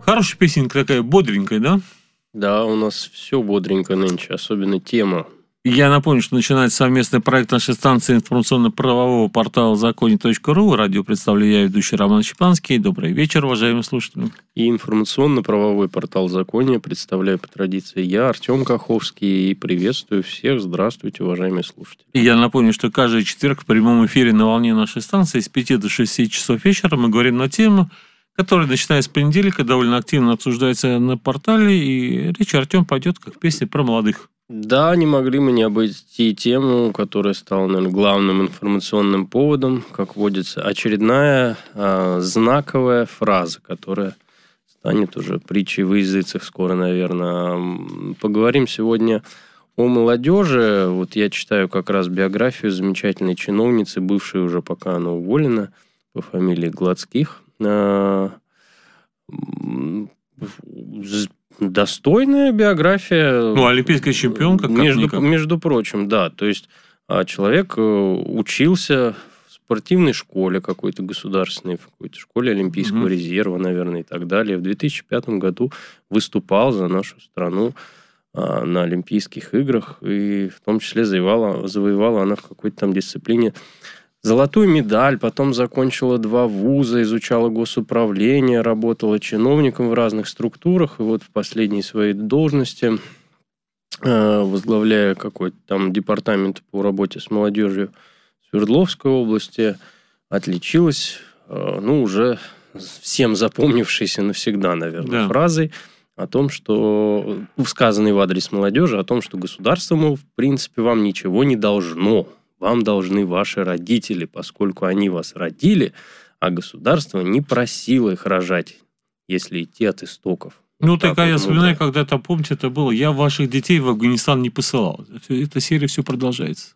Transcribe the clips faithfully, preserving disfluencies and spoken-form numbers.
Хорошая песенка такая, бодренькая, да? Да, у нас все бодренько нынче, особенно тема. Я напомню, что начинается совместный проект нашей станции информационно-правового портала законе точка ру. Радио представляю я, ведущий Роман Щепанский. Добрый вечер, уважаемые слушатели. И информационно-правовой портал Законе представляю по традиции я, Артем Каховский, и приветствую всех. Здравствуйте, уважаемые слушатели. И я напомню, что каждый четверг в прямом эфире на волне нашей станции с пяти до шести часов вечера мы говорим на тему, которая, начиная с понедельника, довольно активно обсуждается на портале, и речь, Артем, пойдет как песня про молодых. Да, не могли мы не обойти тему, которая стала, наверное, главным информационным поводом, как водится, очередная а, знаковая фраза, которая станет уже притчей во языцах скоро, наверное. Поговорим сегодня о молодежи. Вот я читаю как раз биографию замечательной чиновницы, бывшей уже, пока она уволена, по фамилии Гладских. А, достойная биография. Ну, олимпийская чемпионка, как между, никак. между прочим, да. То есть человек учился в спортивной школе какой-то государственной, в какой-то школе Олимпийского mm-hmm. резерва, наверное, и так далее. В две тысячи пятом году выступал за нашу страну на Олимпийских играх, и в том числе завоевала, завоевала она в какой-то там дисциплине золотую медаль, потом закончила два вуза, изучала госуправление, работала чиновником в разных структурах, и вот в последней своей должности, возглавляя какой-то там департамент по работе с молодежью Свердловской области, отличилась, ну, уже всем запомнившейся навсегда, наверное, да. фразой о том, что, сказанной в адрес молодежи, о том, что государство, мол, в принципе, вам ничего не должно. Вам должны ваши родители, поскольку они вас родили, а государство не просило их рожать, если идти от истоков. Ну, вот так, так я вспоминаю, когда-то, помните, это было, я ваших детей в Афганистан не посылал. Эта серия все продолжается.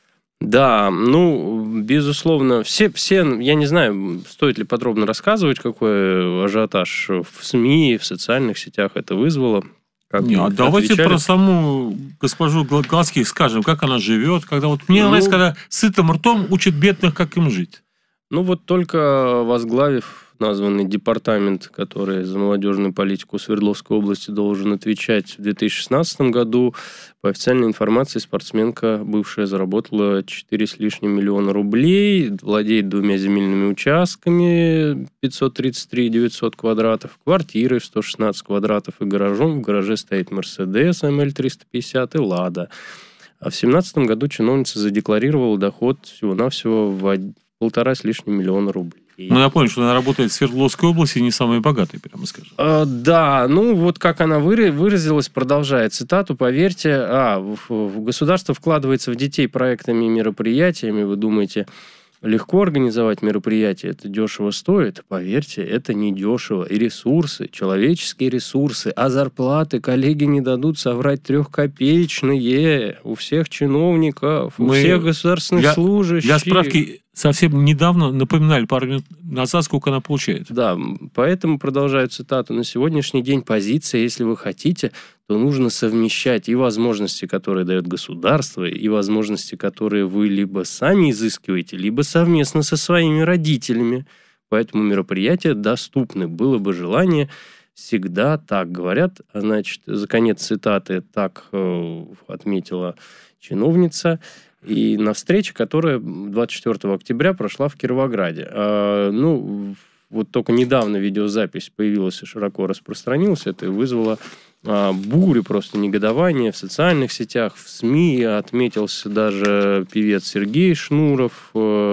Да, ну, безусловно, все, все, я не знаю, стоит ли подробно рассказывать, какой ажиотаж в СМИ, в социальных сетях это вызвало. Как не, а давайте отвечали? Про саму госпожу Гладских скажем, как она живет, когда вот мне ну, нравится, когда сытым ртом учат бедных, как им жить. Ну вот только возглавив названный департамент, который за молодежную политику Свердловской области должен отвечать в две тысячи шестнадцатом году, по официальной информации спортсменка бывшая заработала четыре с лишним миллиона рублей, владеет двумя земельными участками, пятьсот тридцать три девятьсот квадратов, квартирой в сто шестнадцать квадратов и гаражом. В гараже стоит Мерседес эм эль триста пятьдесят и Лада. А в две тысячи семнадцатом году чиновница задекларировала доход всего-навсего в полтора с лишним миллиона рублей. Ну, я помню, что она работает в Свердловской области, не самой богатой, прямо скажем. А, да, ну, вот как она выразилась, продолжая цитату, поверьте, а, в, в государство вкладывается в детей проектами и мероприятиями, вы думаете, легко организовать мероприятие, это дешево стоит? Поверьте, это не дешево. И ресурсы, человеческие ресурсы, а зарплаты коллеги не дадут соврать трехкопеечные у всех чиновников, Мы... у всех государственных для, служащих. Для справки, совсем недавно напоминали пару минут назад, сколько она получает. Да, поэтому продолжаю цитату. На сегодняшний день позиция, если вы хотите, то нужно совмещать и возможности, которые дает государство, и возможности, которые вы либо сами изыскиваете, либо совместно со своими родителями. Поэтому мероприятия доступны. Было бы желание, всегда так говорят. Значит, за конец цитаты так э, отметила чиновница. И на встрече, которая двадцать четвёртого октября прошла в Кировограде. А, ну, вот только недавно видеозапись появилась и широко распространилась. Это вызвало а, бурю просто негодования в социальных сетях, в СМИ. Отметился даже певец Сергей Шнуров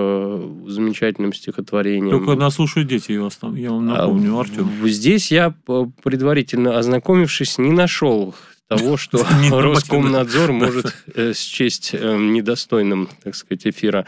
э, замечательным стихотворением. Только нас слушают дети, я, вас там, я вам напомню, а, Артем. Здесь я, предварительно ознакомившись, не нашел того, что Роскомнадзор может счесть недостойным, так сказать, эфира.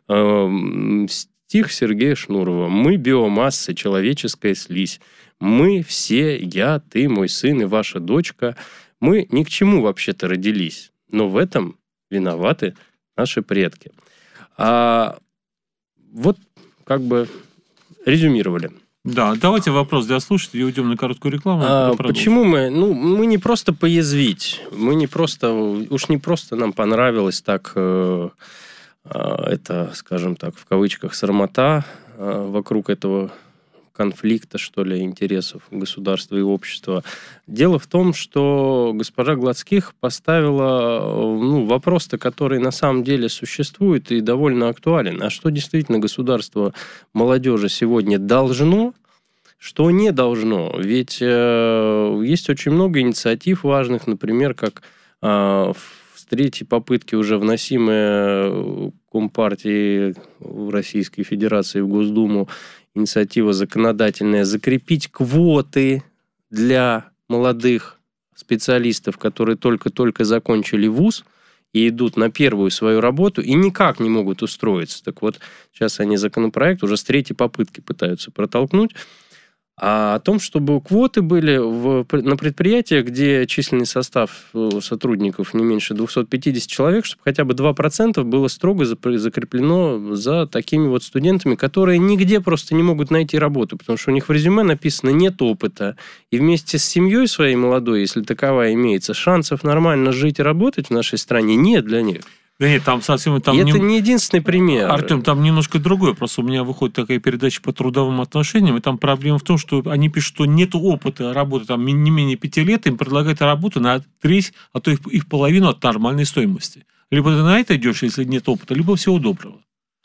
Стих Сергея Шнурова. «Мы биомасса, человеческая слизь. Мы все, я, ты, мой сын и ваша дочка, мы ни к чему вообще-то родились. Но в этом виноваты наши предки». А вот как бы резюмировали. Да, давайте вопрос для слушателей, уйдем на короткую рекламу. А, почему мы? Ну, мы не просто поязвить, мы не просто, уж не просто нам понравилось так, э, э, это, скажем так, в кавычках, срамота э, вокруг этого конфликта, что ли, интересов государства и общества. Дело в том, что госпожа Гладских поставила ну, вопрос-то, который на самом деле существует и довольно актуален. А что действительно государство молодежи сегодня должно, что не должно? Ведь э, есть очень много инициатив важных, например, как э, в третьей попытке уже вносимая Компартией Российской Федерации в Госдуму инициатива законодательная закрепить квоты для молодых специалистов, которые только-только закончили вуз и идут на первую свою работу и никак не могут устроиться. Так вот, сейчас они законопроект уже с третьей попытки пытаются протолкнуть. А о том, чтобы квоты были в, на предприятиях, где численный состав сотрудников не меньше двухсот пятидесяти человек, чтобы хотя бы два процента было строго закреплено за такими вот студентами, которые нигде просто не могут найти работу, потому что у них в резюме написано «нет опыта». И вместе с семьей своей молодой, если таковая имеется, шансов нормально жить и работать в нашей стране нет для них. Да нет, там совсем... Там и не... это не единственный пример. Артем, там немножко другое. Просто у меня выходит такая передача по трудовым отношениям, и там проблема в том, что они пишут, что нет опыта работы, там не менее пяти лет, им предлагают работу на треть, а то и в половину от нормальной стоимости. Либо ты на это идешь, если нет опыта, либо всего доброго.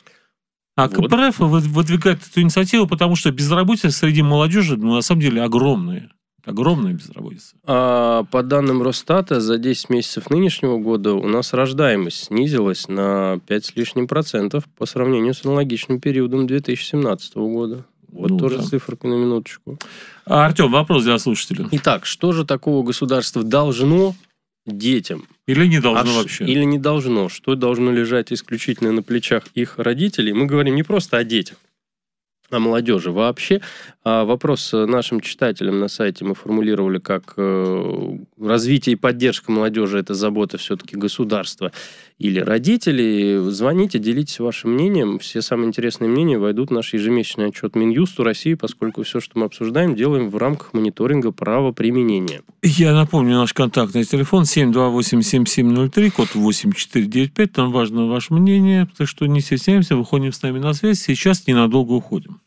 А вот. КПРФ выдвигает эту инициативу, потому что безработица среди молодежи, ну, на самом деле, огромная. Огромная безработица. А по данным Росстата, за десять месяцев нынешнего года у нас рождаемость снизилась на пять с лишним процентов по сравнению с аналогичным периодом две тысячи семнадцатого года. Вот ну, тоже да. Циферка на минуточку. А, Артем, вопрос для слушателей. Итак, что же такого государство должно детям? Или не должно а вообще? Или не должно? Что должно лежать исключительно на плечах их родителей? Мы говорим не просто о детях, о молодежи вообще. Вопрос нашим читателям на сайте мы формулировали как развитие и поддержка молодежи – это забота все-таки государства или родителей. Звоните, делитесь вашим мнением. Все самые интересные мнения войдут в наш ежемесячный отчет Минюсту России, поскольку все, что мы обсуждаем, делаем в рамках мониторинга правоприменения. Я напомню, наш контактный телефон семь два восемь семь семь ноль три, код восемь четыре девять пять. Там важно ваше мнение, так что не стесняемся, выходим с нами на связь. Сейчас ненадолго уходим.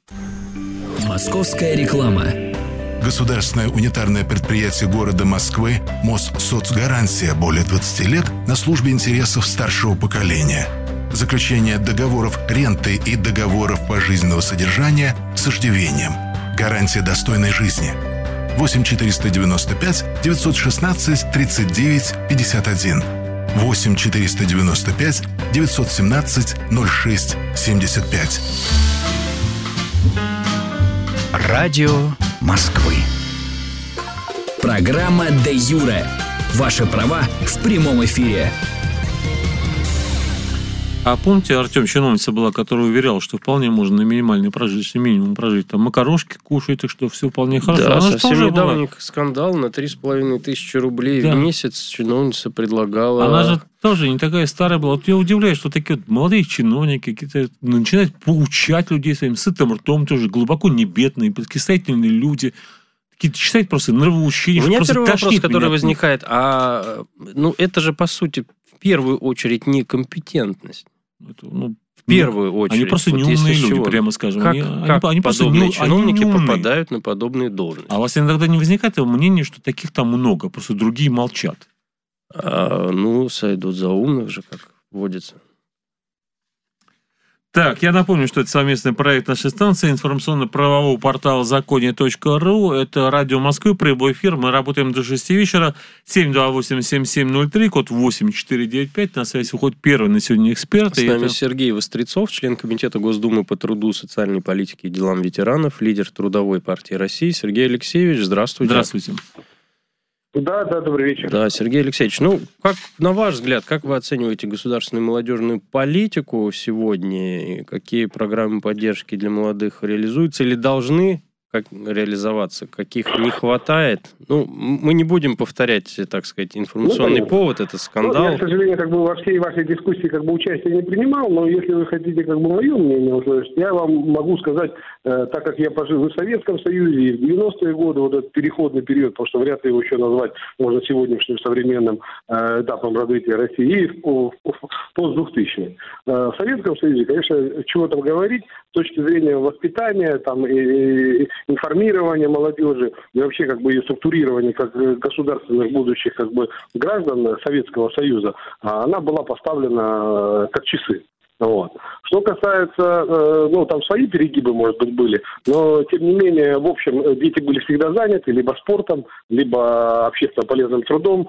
Московская реклама. Государственное унитарное предприятие города Москвы Моссоцгарантия более двадцати лет на службе интересов старшего поколения. Заключение договоров ренты и договоров пожизненного содержания с иждивением. Гарантия достойной жизни. восемь четыреста девяносто пять девятьсот шестнадцать тридцать девять пятьдесят один. восемь четыреста девяносто пять девятьсот семнадцать ноль шесть семьдесят пять. Радио Москвы. Программа «Де юре». Ваши права в прямом эфире. А помните, Артем, чиновница была, которая уверяла, что вполне можно на минимальный прожиточный минимум прожить. Там макарошки кушать, и что все вполне хорошо. Да, она совсем недавний скандал на три с половиной тысячи рублей да. в месяц чиновница предлагала. Она же тоже не такая старая была. Вот я удивляюсь, что такие вот молодые чиновники какие-то начинают поучать людей своим сытым ртом, тоже глубоко не бедные, предкисательные люди. Какие-то читать просто нравоучения. У меня первый вопрос, который возникает, а ну это же по сути в первую очередь некомпетентность. Это, ну, в первую очередь. Они просто вот неумные люди, чего. Прямо скажем. Как, они, как они, подобные они чиновники они попадают на подобные должности? А у вас иногда не возникает мнения, что таких там много, просто другие молчат? А, ну, сойдут за умных же, как водится. Так, я напомню, что это совместный проект нашей станции, информационно-правового портала законе точка ру. Это радио Москвы, прямой эфир. Мы работаем до шести вечера. семь два восемь семь семь ноль три, код восемь четыре девять пять. На связь выходит первый на сегодня эксперт. С нами это... Сергей Вострецов, член Комитета Госдумы по труду, социальной политике и делам ветеранов, лидер Трудовой партии России. Сергей Алексеевич, здравствуйте. Здравствуйте. Да, да, добрый вечер. Да, Сергей Алексеевич, ну, как, на ваш взгляд, как вы оцениваете государственную молодежную политику сегодня? Какие программы поддержки для молодых реализуются или должны как реализоваться, каких не хватает. Ну, мы не будем повторять, так сказать, информационный ну, повод, это скандал. Ну, я, к сожалению, как бы во всей вашей дискуссии как бы участия не принимал, но если вы хотите как бы мое мнение услышать, я вам могу сказать, э, так как я пожил и в Советском Союзе, и в девяностые годы, вот этот переходный период, потому что вряд ли его еще назвать можно сегодняшним современным э, этапом развития России, и в, в, в пост-двухтысячные. Э, в Советском Союзе, конечно, чего там говорить, с точки зрения воспитания, там, и, и информирования молодежи, и вообще как бы ее структурирования как государственных будущих как бы граждан Советского Союза, она была поставлена как часы. Вот. Что касается, э, ну, там свои перегибы, может быть, были, но, тем не менее, в общем, дети были всегда заняты либо спортом, либо общественно полезным трудом,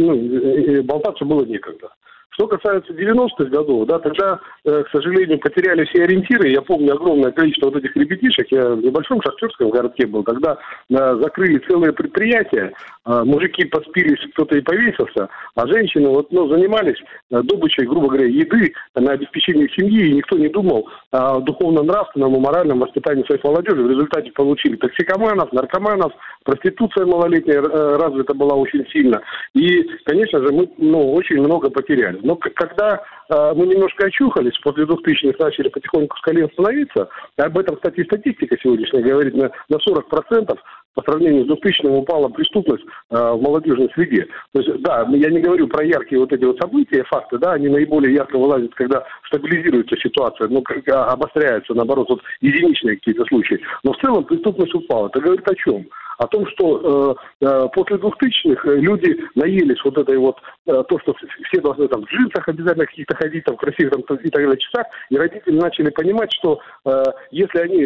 ну, болтаться было некогда. Что касается девяностых годов, да, тогда, э, к сожалению, потеряли все ориентиры. Я помню огромное количество вот этих ребятишек. Я в небольшом шахтерском городке был. Тогда э, закрыли целые предприятия. Э, мужики подспились, кто-то и повесился. А женщины вот, ну, занимались э, добычей, грубо говоря, еды на обеспечение семьи. И никто не думал о духовно-нравственном и моральном воспитании своих молодежи. В результате получили токсикоманов, наркоманов. Проституция малолетняя э, развита была очень сильно. И, конечно же, мы ну, очень много потеряли. Но когда э, мы немножко очухались, после двухтысячных начали потихоньку с колен становиться, об этом, кстати, статистика сегодняшняя говорит, на, на сорок процентов по сравнению с двухтысячным упала преступность э, в молодежной среде. То есть, да, я не говорю про яркие вот эти вот события, факты, да, они наиболее ярко вылазят, когда стабилизируется ситуация, ну, как, обостряются, наоборот, вот единичные какие-то случаи. Но в целом преступность упала. Это говорит о чем? О том, что э, э, после двухтысячных люди наелись вот этой вот, э, то, что все должны там в джинсах обязательно каких-то ходить, там, в красивых там, и так далее часах, и родители начали понимать, что э, если они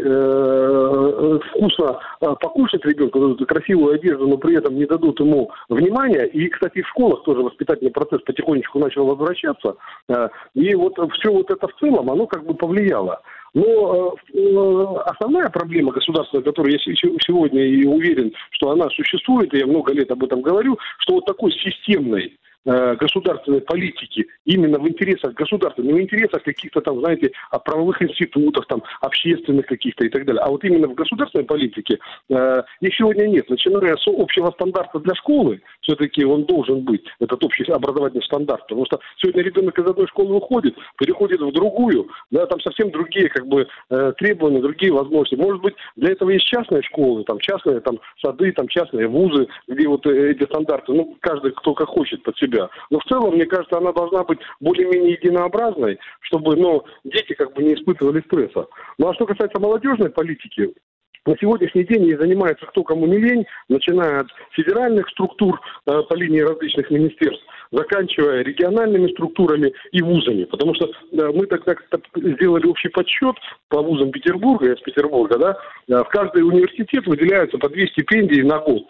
э, вкусно э, покушать ребенку, дадут красивую одежду, но при этом не дадут ему внимания, и, кстати, в школах тоже воспитательный процесс потихонечку начал возвращаться, э, и вот все вот это в целом, оно как бы повлияло. Но э, основная проблема государственная, которую я сегодня и уверен, что она существует, и я много лет об этом говорю, что вот такой системной э, государственной политики именно в интересах государства, не в интересах каких-то там, знаете, правовых институтов, там, общественных каких-то и так далее, а вот именно в государственной политике э, их сегодня нет. Начиная с общего стандарта для школы, все-таки он должен быть, этот общий образовательный стандарт, потому что сегодня ребенок из одной школы уходит, переходит в другую, да, там совсем другие как бы э, требования, другие возможности. Может быть, для этого есть частные школы, там частные там сады, там частные вузы, где вот э, эти стандарты, ну, каждый кто как хочет под себя. Но в целом, мне кажется, она должна быть более-менее единообразной, чтобы, ну, дети как бы не испытывали стресса. Ну, а что касается молодежной политики, на сегодняшний день ей занимается кто кому не лень, начиная от федеральных структур э, по линии различных министерств, заканчивая региональными структурами и вузами. Потому что э, мы так, так, так сделали общий подсчет по вузам Петербурга, я с Петербурга, да, э, в каждый университет выделяются по две стипендии на год.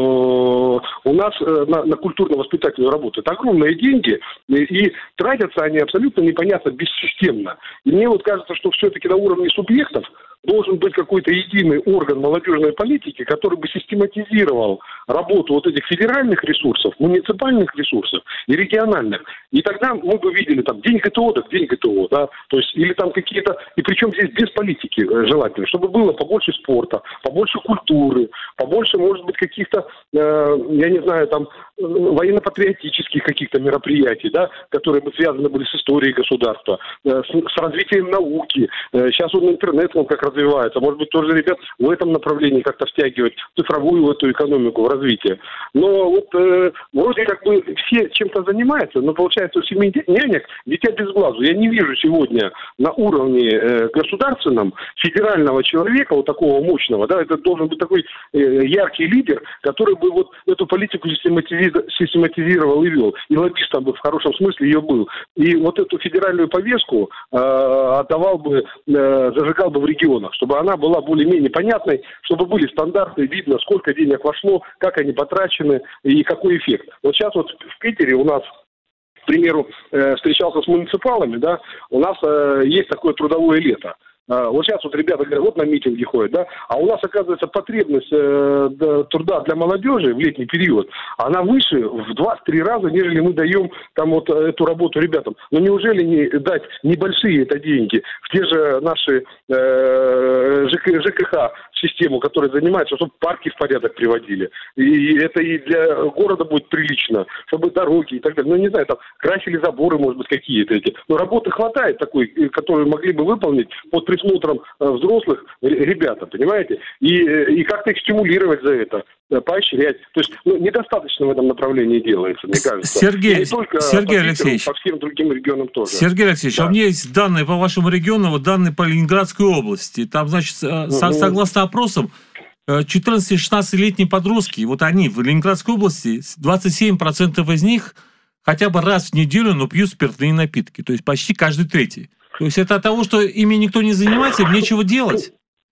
Э, у нас э, на, на культурно-воспитательную работу это огромные деньги, и, и тратятся они абсолютно непонятно, бессистемно. И мне вот кажется, что все-таки на уровне субъектов должен быть какой-то единый орган молодежной политики, который бы систематизировал работу вот этих федеральных ресурсов, муниципальных ресурсов и региональных. И тогда мы бы видели там день ГТО, так день ГТО, да, то есть или там какие-то, и причем здесь без политики желательно, чтобы было побольше спорта, побольше культуры, побольше, может быть, каких-то, э, я не знаю, там военно-патриотических каких-то мероприятий, да, которые бы связаны были с историей государства, э, с, с развитием науки. Э, сейчас он интернет, он как развивается. Может быть, тоже ребят в этом направлении как-то втягивать цифровую эту экономику в развитие. Но вот э, вроде как бы все чем-то занимаются, но получается у семи нянек дитя без глазу. Я не вижу сегодня на уровне э, государственном федерального человека, вот такого мощного, да, это должен быть такой э, яркий лидер, который бы вот эту политику систематизировал, систематизировал и вел. И лоббистом бы в хорошем смысле ее был. И вот эту федеральную повестку э, отдавал бы, э, зажигал бы в регионах, чтобы она была более-менее понятной, чтобы были стандарты, видно, сколько денег вошло, как они потрачены и какой эффект. Вот сейчас вот в Питере у нас, к примеру, э, встречался с муниципалами, да, у нас э, есть такое трудовое лето. Вот сейчас вот ребята говорят, вот на митинги ходят, да, а у нас, оказывается, потребность э, да, труда для молодежи в летний период, она выше в два-три раза, нежели мы даем там вот эту работу ребятам. Но неужели не дать небольшие это деньги в те же наши э, ЖК, ЖКХ систему, которая занимается, чтобы парки в порядок приводили. И это и для города будет прилично, чтобы дороги и так далее. Ну, не знаю, там красили заборы, может быть, какие-то эти. Но работы хватает такой, которую могли бы выполнить под присмотром взрослых ребята, понимаете? И, и как-то их стимулировать за это, поощрять. То есть ну, недостаточно в этом направлении делается, мне кажется. Сергей, Сергей Алексеевич, по всем другим регионам тоже. Сергей Алексеевич, да. А у меня есть данные по вашему региону, вот данные по Ленинградской области. Там, значит, угу. согласно опросам, четырнадцати-шестнадцатилетние подростки, вот они в Ленинградской области, двадцать семь процентов из них хотя бы раз в неделю, но пьют спиртные напитки. То есть почти каждый третий. То есть это от того, что ими никто не занимается, им нечего делать.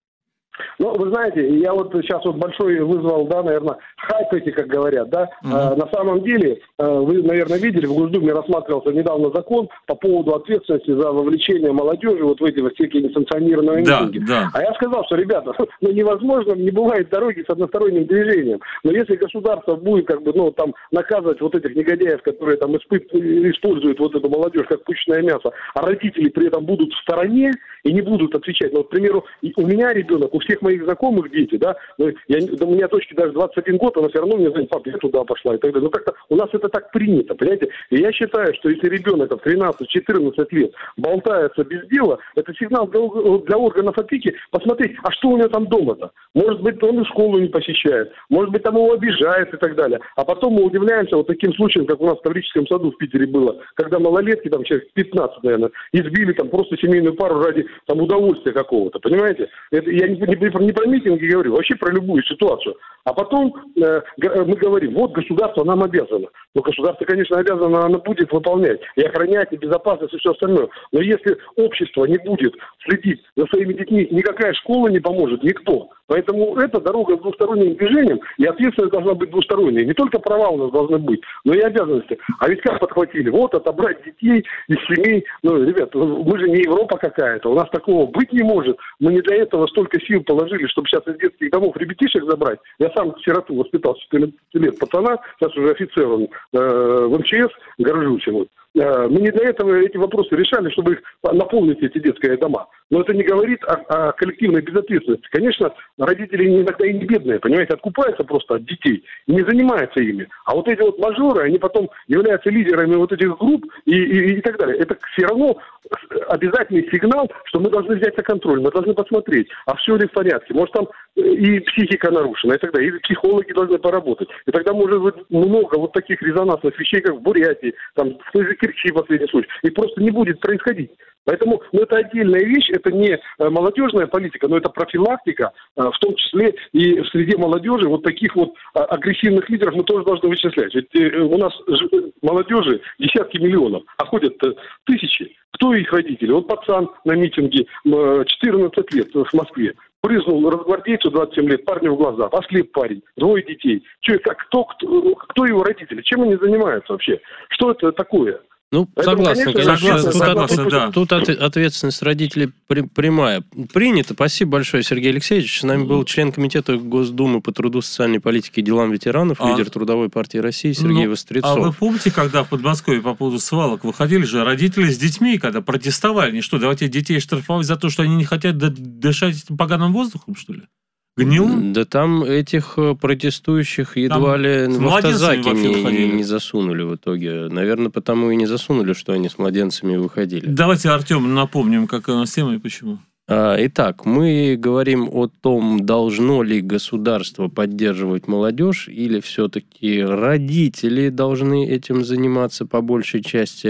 Ну, вы знаете, я вот сейчас вот большой вызвал, да, наверное, хайп эти, как говорят, да. Uh-huh. А, на самом деле, вы, наверное, видели, в Госдуме рассматривался недавно закон по поводу ответственности за вовлечение молодежи вот в эти вот всякие несанкционированные митинги. Да, да. А я сказал, что, ребята, ну, невозможно, не бывает дороги с односторонним движением. Но если государство будет, как бы, ну, там, наказывать вот этих негодяев, которые там испы- используют вот эту молодежь как пушечное мясо, а родители при этом будут в стороне и не будут отвечать. Ну, вот, к примеру, у меня ребенок, у всех моих знакомых дети, да, ну, я, да, у меня дочке даже двадцать один год, она все равно мне говорит, пап, я туда пошла и так далее. Ну, как-то у нас это так принято, понимаете? И я считаю, что если ребенок в тринадцать-четырнадцать лет болтается без дела, это сигнал для, для органов опеки посмотреть, а что у него там дома-то? Может быть, он и школу не посещает, может быть, там его обижают и так далее. А потом мы удивляемся вот таким случаем, как у нас в Таврическом саду в Питере было, когда малолетки, там, человек пятнадцать, наверное, избили там просто семейную пару ради там удовольствия какого-то, понимаете? Это, я не, не, не про митинги говорю, вообще про любую ситуацию. А потом э, мы говорим, вот государство нам обязано. Ну, государство, конечно, обязано, оно будет выполнять и охранять, и безопасность, и все остальное. Но если общество не будет следить за своими детьми, никакая школа не поможет, никто. Поэтому эта дорога с двусторонним движением, и ответственность должна быть двусторонней. Не только права у нас должны быть, но и обязанности. А ведь как подхватили? Вот, отобрать детей из семей. Ну, ребят, мы же не Европа какая-то, у нас такого быть не может. Мы не для этого столько сил положили, чтобы сейчас из детских домов ребятишек забрать. Я сам сироту воспитал четырнадцать лет пацана, сейчас уже офицер он, э, в эм че эс, горжусь ему. Э, мы не для этого эти вопросы решали, чтобы их наполнить, эти детские дома. Но это не говорит о, о коллективной безответственности. Конечно, родители иногда и не бедные, понимаете, откупаются просто от детей и не занимаются ими. А вот эти вот мажоры, они потом являются лидерами вот этих групп и, и, и так далее. Это все равно обязательный сигнал, что мы должны взять на контроль, мы должны посмотреть, а все ли в порядке. Может, там и психика нарушена, и так далее, и психологи должны поработать. И тогда может быть много вот таких резонансных вещей, как в Бурятии, там, в той же Керчи последний случай, и просто не будет происходить. Поэтому ну, это отдельная вещь, это не молодежная политика, но это профилактика, в том числе и в среде молодежи вот таких вот агрессивных лидеров мы тоже должны вычислять. Ведь у нас молодежи десятки миллионов, а ходят тысячи. Кто их родители? Вот пацан на митинге четырнадцать лет в Москве. Прызнул разгвардейцу двадцать семь лет, парню в глаза, ослеп парень, двое детей. Че, как, кто, кто, кто его родители? Чем они занимаются вообще? Что это такое? Ну, Поэтому, согласен, конечно, конечно. Тут, согласен, тут, да. тут от, ответственность родителей при, прямая. Принято. Спасибо большое, Сергей Алексеевич. С нами был член комитета Госдумы по труду, социальной политике и делам ветеранов, а, лидер Трудовой партии России Сергей ну, Вострецов. А вы помните, когда в Подмосковье по поводу свалок выходили же родители с детьми, когда протестовали? Они что, давайте детей штрафовать за то, что они не хотят дышать этим поганым воздухом, что ли? Гнилым? Да там этих протестующих едва там ли в автозаки не, не засунули в итоге. Наверное, потому и не засунули, что они с младенцами выходили. Давайте, Артем, напомним, как у нас тема и почему. Итак, мы говорим о том, должно ли государство поддерживать молодежь, или все-таки родители должны этим заниматься по большей части.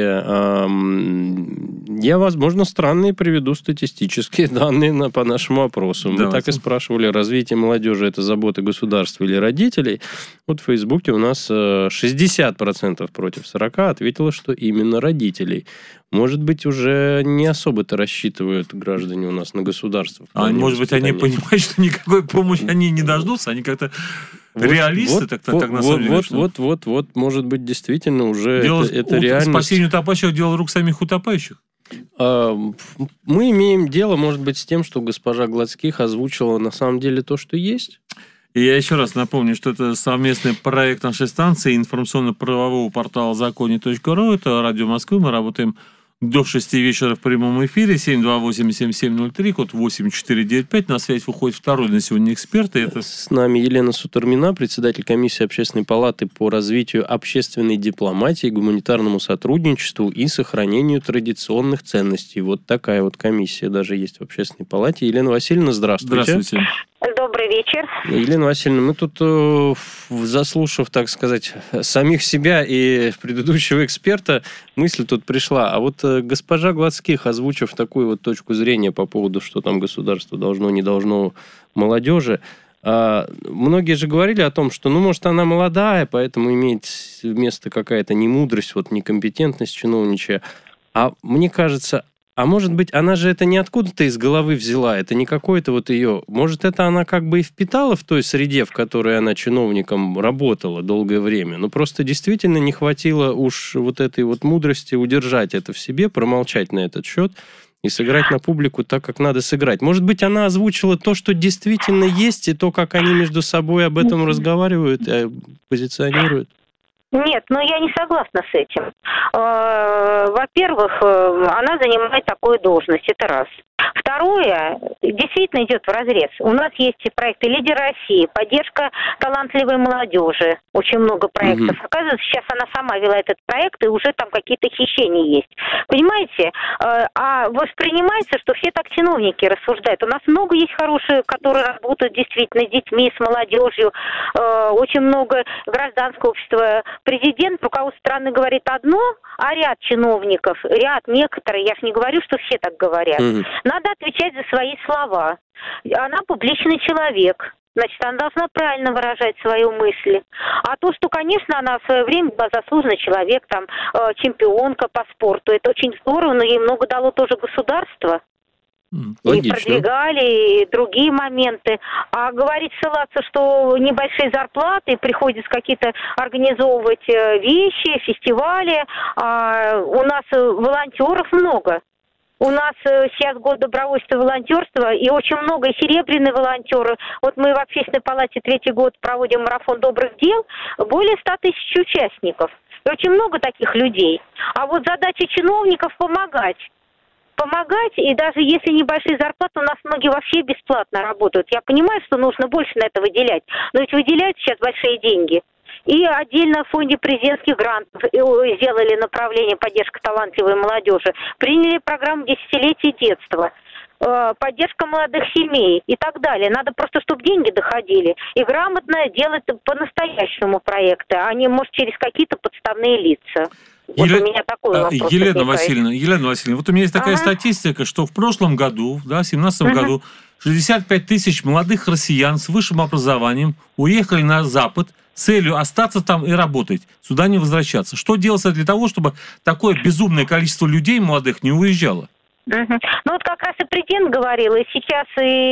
Я, возможно, странные приведу статистические данные на, по нашему опросу. Мы Давайте. так и спрашивали, развитие молодежи – это забота государства или родителей. Вот в Фейсбуке у нас шестьдесят процентов против сорок процентов ответило, что именно родителей. Может быть, уже не особо-то рассчитывают граждане у нас на государство. А может быть, они понимают, что никакой помощи они не дождутся, они как-то вот, реалисты, вот, так, вот, так на вот, самом деле. Вот, вот, вот, вот, может быть, действительно уже дело, это, это реальность. Спасение утопающих – дело рук самих утопающих. Мы имеем дело, может быть, с тем, что госпожа Гладских озвучила на самом деле то, что есть. И я еще раз напомню, что это совместный проект нашей станции информационно-правового портала законе точка ру. Это Радио Москвы. Мы работаем до шести вечера в прямом эфире. семь два восемь семь семь ноль три, код восемь четыре девять пять. На связь выходит второй на сегодня эксперт. И это... С нами Елена Сутормина, председатель комиссии Общественной палаты по развитию общественной дипломатии, гуманитарному сотрудничеству и сохранению традиционных ценностей. Вот такая вот комиссия даже есть в Общественной палате. Елена Васильевна, здравствуйте. Здравствуйте. Добрый вечер. Елена Васильевна, мы тут, заслушав, так сказать, самих себя и предыдущего эксперта, мысль тут пришла. А вот госпожа Гладских, озвучив такую вот точку зрения по поводу, что там государство должно, не должно молодежи, многие же говорили о том, что, ну, может, она молодая, поэтому имеет место какая-то немудрость, вот некомпетентность чиновничья. А мне кажется... А может быть, она же это не откуда-то из головы взяла, это не какое-то вот ее... Может, это она как бы и впитала в той среде, в которой она чиновником работала долгое время, но просто действительно не хватило уж вот этой вот мудрости удержать это в себе, промолчать на этот счет и сыграть на публику так, как надо сыграть. Может быть, она озвучила то, что действительно есть, и то, как они между собой об этом разговаривают и позиционируют? Нет, но я не согласна с этим. Во-первых, она занимает такую должность, это раз. Второе, действительно идет вразрез. У нас есть проекты «Лидер России», поддержка талантливой молодежи. Очень много проектов. Mm-hmm. Оказывается, сейчас она сама вела этот проект, и уже там какие-то хищения есть. Понимаете? А воспринимается, что все так чиновники рассуждают. У нас много есть хороших, которые работают действительно с детьми, с молодежью. Очень много гражданского общества. Президент, руководство страны говорит одно, а ряд чиновников, ряд, некоторые, я же не говорю, что все так говорят. Mm-hmm. Надо отвечать за свои слова. Она публичный человек. Значит, она должна правильно выражать свою мысль. А то, что, конечно, она в свое время была заслуженный человек, там, чемпионка по спорту, это очень здорово, но ей много дало тоже государство. Логично. И продвигали, и другие моменты. А говорить, ссылаться, что небольшие зарплаты, приходится какие-то организовывать вещи, фестивали. А у нас волонтеров много. У нас сейчас год добровольства и волонтерства, и очень много, и серебряные волонтеры. Вот мы в Общественной палате третий год проводим марафон добрых дел, более ста тысяч участников. И очень много таких людей. А вот задача чиновников помогать. Помогать, и даже если небольшие зарплаты, у нас многие вообще бесплатно работают. Я понимаю, что нужно больше на это выделять, но ведь выделяют сейчас большие деньги. И отдельно в фонде президентских грантов сделали направление поддержка талантливой молодежи. Приняли программу десятилетия детства, поддержка молодых семей и так далее. Надо просто, чтобы деньги доходили. И грамотно делать по-настоящему проекты, а не, может, через какие-то подставные лица. Вот Еле... у меня такой вопрос. Елена Васильевна, Елена Васильевна, вот у меня есть такая ага. статистика, что в прошлом году, да, в семнадцатом ага. году, шестьдесят пять тысяч молодых россиян с высшим образованием уехали на Запад с целью остаться там и работать, сюда не возвращаться. Что делается для того, чтобы такое безумное количество людей молодых не уезжало? Угу. Ну вот как раз и президент говорил, и сейчас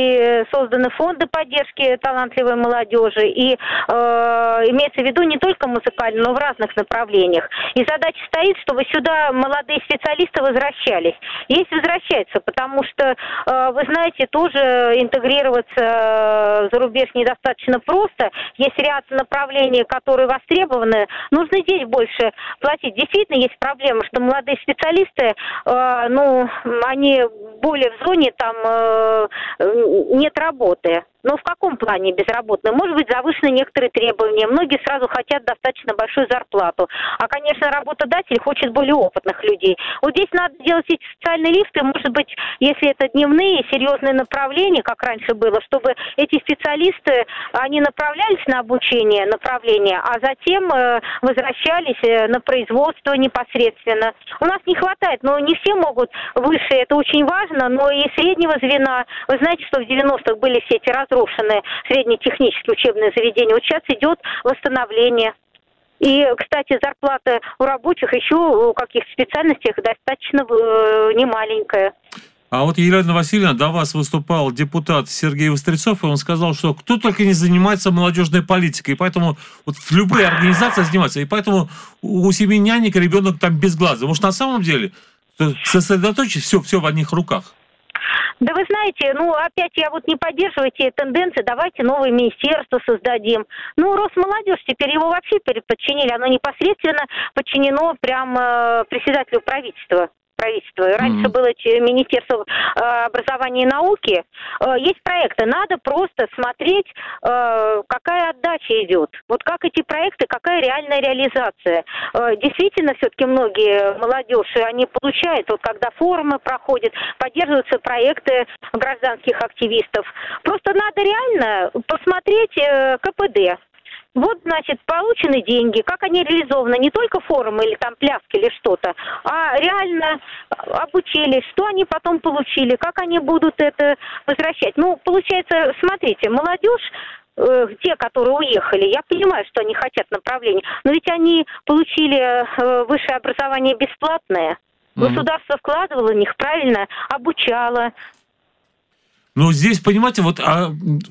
и созданы фонды поддержки талантливой молодежи, и э, имеется в виду не только музыкально, но в разных направлениях. И задача стоит, чтобы сюда молодые специалисты возвращались. Есть возвращаются, потому что, э, вы знаете, тоже интегрироваться в зарубеж недостаточно просто. Есть ряд направлений, которые востребованы. Нужно здесь больше платить. Действительно есть проблема, что молодые специалисты, э, ну... они более в зоне, там э, нет работы. Но в каком плане безработные? Может быть, завышены некоторые требования. Многие сразу хотят достаточно большую зарплату. А, конечно, работодатель хочет более опытных людей. Вот здесь надо делать эти социальные лифты, может быть, если это дневные, серьезные направления, как раньше было, чтобы эти специалисты, они направлялись на обучение, направление, а затем э, возвращались на производство непосредственно. У нас не хватает, но не все могут выше, это очень важно, но и среднего звена. Вы знаете, что в девяностых были все эти разрушенные среднетехнические учебные заведения. Вот сейчас идет восстановление. И, кстати, зарплата у рабочих еще в каких-то специальностях достаточно немаленькая. А вот, Елена Васильевна, до вас выступал депутат Сергей Вострецов, и он сказал, что кто только не занимается молодежной политикой, и поэтому вот в любые организации занимаются, и поэтому у семьи нянек ребенок там без глаза. Может, на самом деле сосредоточить все, все в одних руках? Да вы знаете, ну опять я вот не поддерживаю эти тенденции, давайте новое министерство создадим. Ну, Росмолодежь, теперь его вообще переподчинили, оно непосредственно подчинено прям э, председателю правительства. правительство. Раньше mm-hmm. было Министерство образования и науки. Есть проекты. Надо просто смотреть, какая отдача идет. Вот как эти проекты, какая реальная реализация. Действительно, все-таки многие молодежь, они получают, вот когда форумы проходят, поддерживаются проекты гражданских активистов. Просто надо реально посмотреть ка пэ дэ. Вот, значит, получены деньги, как они реализованы, не только форумы или там пляски или что-то, а реально обучились, что они потом получили, как они будут это возвращать. Ну, получается, смотрите, молодежь, э, те, которые уехали, я понимаю, что они хотят направления, но ведь они получили э, высшее образование бесплатное. Mm-hmm. Государство вкладывало в них, правильно, обучало. Ну, здесь, понимаете, вот... А...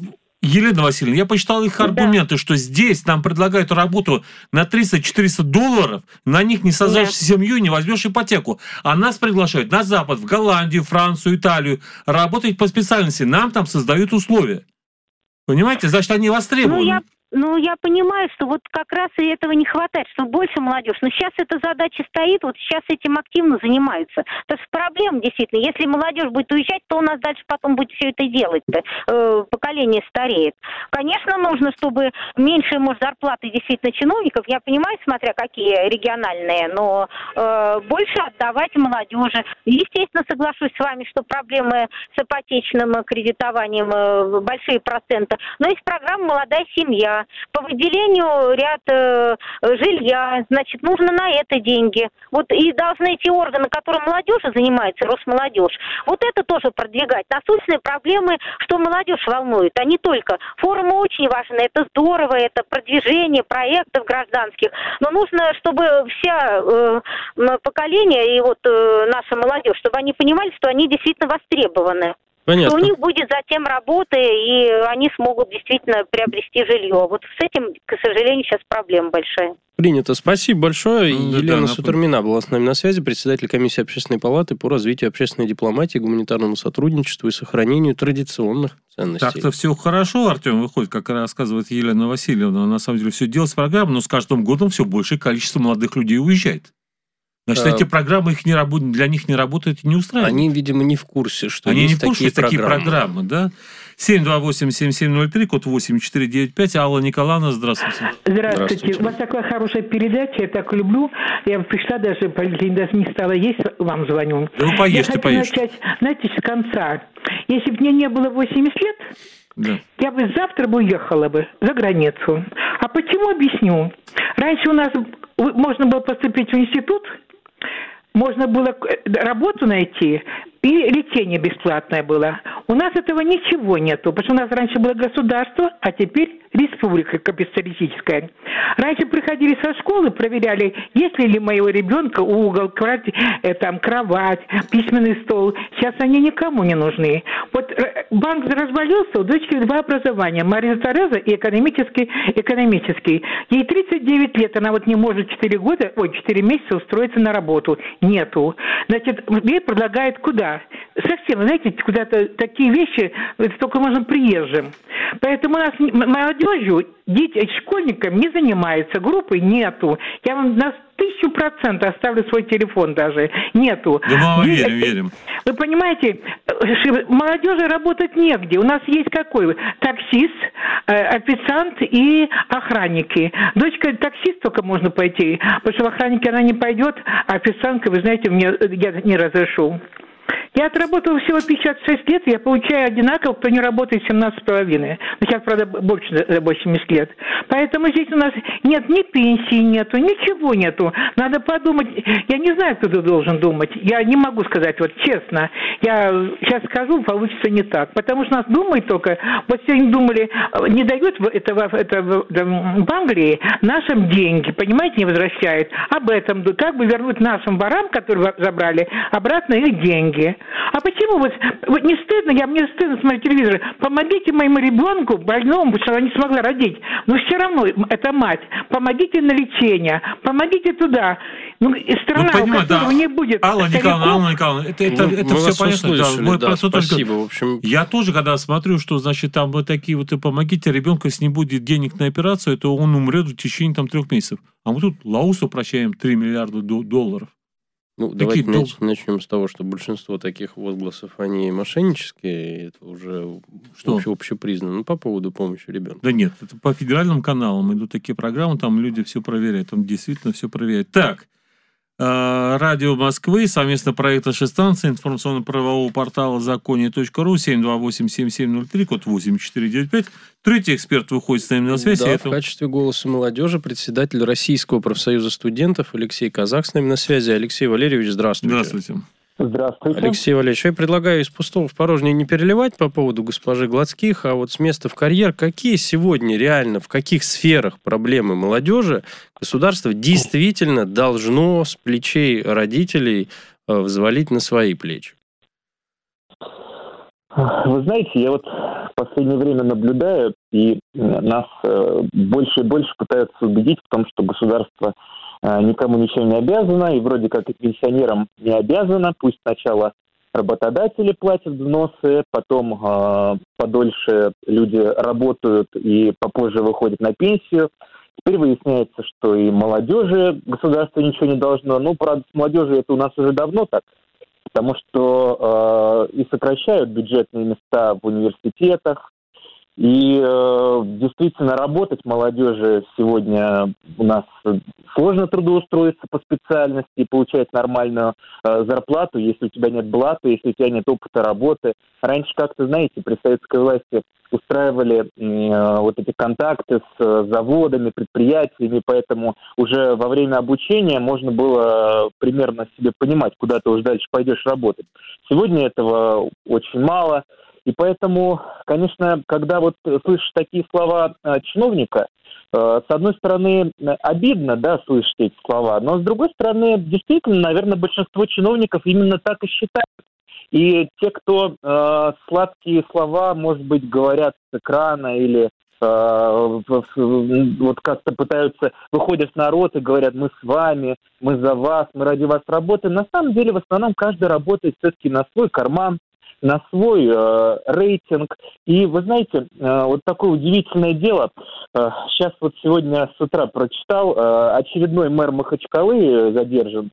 Елена Васильевна, я почитал их аргументы, да. что здесь нам предлагают работу на триста-четыреста долларов, на них не сажаешь да. семью, не возьмешь ипотеку. А нас приглашают на Запад, в Голландию, Францию, Италию, работать по специальности. Нам там создают условия. Понимаете? Значит, они востребованы. Ну, я... Ну, я понимаю, что вот как раз и этого не хватает, что больше молодежь. Но сейчас эта задача стоит, вот сейчас этим активно занимаются. Это же проблема, действительно. Если молодежь будет уезжать, то у нас дальше потом будет все это делать-то. Э, поколение стареет. Конечно, нужно, чтобы меньше, может, зарплаты действительно чиновников, я понимаю, смотря какие региональные, но э, больше отдавать молодежи. Естественно, соглашусь с вами, что проблемы с ипотечным кредитованием, э, большие проценты. Но есть программа «Молодая семья». По выделению ряд э, жилья, значит, нужно на это деньги. Вот и должны эти органы, которые молодежью занимаются, Росмолодежь, вот это тоже продвигать. Насущные проблемы, что молодежь волнует, а не только. Форумы очень важны, это здорово, это продвижение проектов гражданских, но нужно, чтобы вся э, поколение и вот э, наша молодежь, чтобы они понимали, что они действительно востребованы. Понятно. Что у них будет затем работа, и они смогут действительно приобрести жилье. Вот с этим, к сожалению, сейчас проблема большая. Принято. Спасибо большое. Да, Елена да, Сутормина была с нами на связи, председатель комиссии Общественной палаты по развитию общественной дипломатии, гуманитарному сотрудничеству и сохранению традиционных ценностей. Так-то все хорошо, Артем, выходит, как рассказывает Елена Васильевна. На самом деле все дело с программой, но с каждым годом все большее количество молодых людей уезжает. Значит, а... эти программы их не работ... для них не работают и не устраивают. Они, видимо, не в курсе, что Они есть не в курсе, такие программы. такие программы, да? семь два восемь семь семь ноль три, код восемь четыре девять пять. Алла Николаевна, здравствуйте. Здравствуйте. Здравствуйте. У вас такая хорошая передача, я так люблю. Я пришла даже, даже не стала есть, вам звоню. Да вы поешьте, я поешьте. Начать, знаете, с конца. Если бы мне не было восемьдесят лет, да. я бы завтра бы уехала бы за границу. А почему, объясню. Раньше у нас можно было поступить в институт, можно было работу найти, и лечение бесплатное было. У нас этого ничего нету, потому что у нас раньше было государство, а теперь республика капиталистическая. Раньше приходили со школы, проверяли, есть ли у моего ребенка угол, кровать, э, там, кровать, письменный стол. Сейчас они никому не нужны. Вот э, банк развалился, у дочки два образования. Мария Тереза и экономический, экономический. Ей тридцать девять лет, она вот не может четыре года, ой, четыре месяца устроиться на работу. Нету. Значит, ей предлагают куда? Совсем, знаете, куда-то такие вещи, это только можно приезжим. Поэтому у нас молодежью, дети, школьникам не занимаются, группы нету. Я вам на тысячу процентов оставлю свой телефон даже. Нету. Да мы верим, верим. Вы понимаете, молодежи работать негде. У нас есть какой? Таксист, официант и охранники. Дочка таксист только можно пойти, потому что в охраннике она не пойдет, а официантка, вы знаете, мне я не разрешу. Я отработала всего пятьдесят шесть лет, я получаю одинаково, кто не работает семнадцать с половиной. Но сейчас, правда, больше восемьдесят лет. Поэтому здесь у нас нет ни пенсии, нету, ничего нету. Надо подумать. Я не знаю, кто должен думать. Я не могу сказать, вот честно. Я сейчас скажу, получится не так. Потому что нас думают только, вот сегодня думали, не дают это, это в Англии нашим деньги, понимаете, не возвращают. Об этом, как бы вернуть нашим ворам, которые забрали, обратно их деньги. А почему вот, вот не стыдно, я мне стыдно смотреть телевизор, помогите моему ребенку, больному, потому что она не смогла родить, но все равно это мать, помогите на лечение, помогите туда. Ну, и страна, ну, понимаю, у которого да. не будет. Алла Николаевна, Алла Николаевна, это, это, ну, это все понятно. Услышали, да, да, спасибо, в общем. Я тоже, когда смотрю, что, значит, там вот такие вот, и помогите ребенку, если не будет денег на операцию, то он умрет в течение там трех месяцев. А мы тут Лаусу прощаем три миллиарда долларов. Ну, давайте дол... начнем с того, что большинство таких возгласов, они мошеннические, это уже что? Обще, общепризнано. Ну, по поводу помощи ребенку. Да нет, это по федеральным каналам идут такие программы, там люди все проверяют, там действительно все проверяют. Так, Радио Москвы, совместно проект нашей станции, информационно-правового портала законе точка ру, семь два восемь семь семь ноль три, код восемь четыре девять пять. Третий эксперт выходит с нами на связь. Да, это... в качестве голоса молодежи председатель Российского профсоюза студентов Алексей Казак с нами на связи. Алексей Валерьевич, здравствуйте. Здравствуйте. Здравствуйте. Алексей Валерьевич, я предлагаю из пустого в порожнее не переливать по поводу госпожи Гладских, а вот с места в карьер. Какие сегодня реально, в каких сферах проблемы молодежи государство действительно должно с плечей родителей взвалить на свои плечи? Вы знаете, я вот в последнее время наблюдаю, и нас больше и больше пытаются убедить в том, что государство никому ничего не обязано, и вроде как и пенсионерам не обязано. Пусть сначала работодатели платят взносы, потом э, подольше люди работают и попозже выходят на пенсию. Теперь выясняется, что и молодежи государство ничего не должно. Ну, правда, с молодежью это у нас уже давно так, потому что э, и сокращают бюджетные места в университетах, и э, действительно работать молодежи сегодня у нас сложно трудоустроиться по специальности и получать нормальную э, зарплату, если у тебя нет блата, если у тебя нет опыта работы. Раньше, как-то, знаете, при советской власти устраивали э, вот эти контакты с э, заводами, предприятиями, поэтому уже во время обучения можно было примерно себе понимать, куда ты уже дальше пойдешь работать. Сегодня этого очень мало. И поэтому, конечно, когда вот слышишь такие слова э, чиновника, э, с одной стороны, обидно, да, слышать эти слова, но с другой стороны, действительно, наверное, большинство чиновников именно так и считают. И те, кто э, сладкие слова, может быть, говорят с экрана или э, вот как-то пытаются, выходят в народ и говорят: мы с вами, мы за вас, мы ради вас работаем, на самом деле, в основном, каждый работает все-таки на свой карман, на свой э, рейтинг. И вы знаете, э, вот такое удивительное дело. Э, сейчас вот сегодня с утра прочитал, э, очередной мэр Махачкалы задержан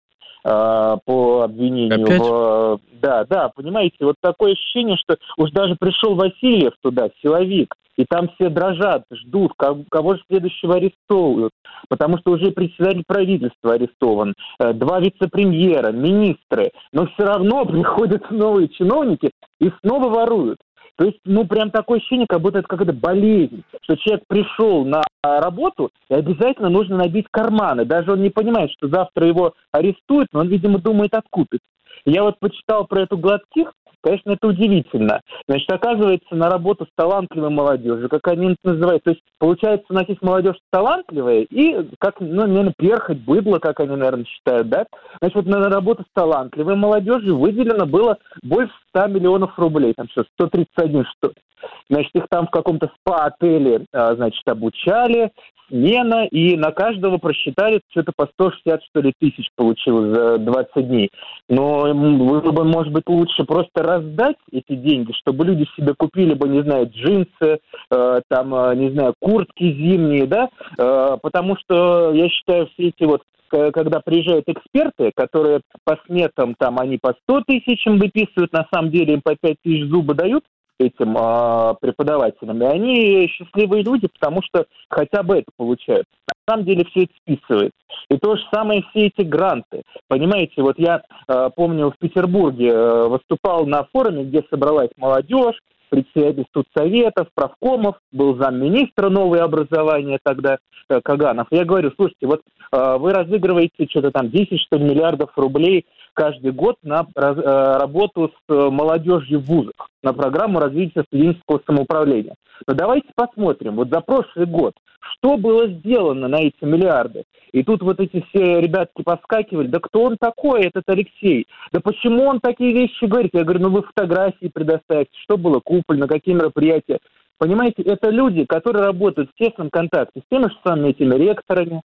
э, по обвинению Опять? в... Да, да, понимаете, вот такое ощущение, что уж даже пришел Васильев туда, силовик, и там все дрожат, ждут, кого же следующего арестовывают, потому что уже председатель правительства арестован, два вице-премьера, министры, но все равно приходят новые чиновники и снова воруют. То есть, ну, прям такое ощущение, как будто это какая-то болезнь, что человек пришел на работу, и обязательно нужно набить карманы. Даже он не понимает, что завтра его арестуют, но он, видимо, думает откупить. Я вот почитал про эту Гладских, конечно, это удивительно. Значит, оказывается, на работу с талантливой молодежью, как они это называют. То есть, получается, у нас есть молодежь талантливая и, как, ну, наверное, перхоть, быдло, как они, наверное, считают, да? Значит, вот на работу с талантливой молодежью выделено было больше ста миллионов рублей. Там что, сто тридцать один, что ли. Значит, их там в каком-то спа-отеле, значит, обучали, смена, и на каждого просчитали что-то по сто шестьдесят, что ли, тысяч получилось за двадцать дней. Но было бы, может быть, лучше просто раздать эти деньги, чтобы люди себе купили бы, не знаю, джинсы, э, там, э, не знаю, куртки зимние, да, э, потому что, я считаю, все эти вот, когда приезжают эксперты, которые по сметам, там, они по сто тысяч им выписывают, на самом деле им по пять тысяч зубы дают этим э, преподавателям, и они счастливые люди, потому что хотя бы это получают. На самом деле все это списывается. И то же самое все эти гранты. Понимаете, вот я э, помню, в Петербурге э, выступал на форуме, где собралась молодежь, председатель студсоветов, правкомов, был замминистра новое образование тогда, э, Каганов. Я говорю: слушайте, вот э, вы разыгрываете что-то там десять, что ли, миллиардов рублей каждый год на раз, э, работу с э, молодежью в вузах, на программу развития студенческого самоуправления. Но давайте посмотрим, вот за прошлый год, что было сделано на эти миллиарды. И тут вот эти все ребятки подскакивали: да кто он такой, этот Алексей? Да почему он такие вещи говорит? Я говорю: ну вы фотографии предоставьте, что было куплено, какие мероприятия. Понимаете, это люди, которые работают в тесном контакте с теми же самыми этими ректорами.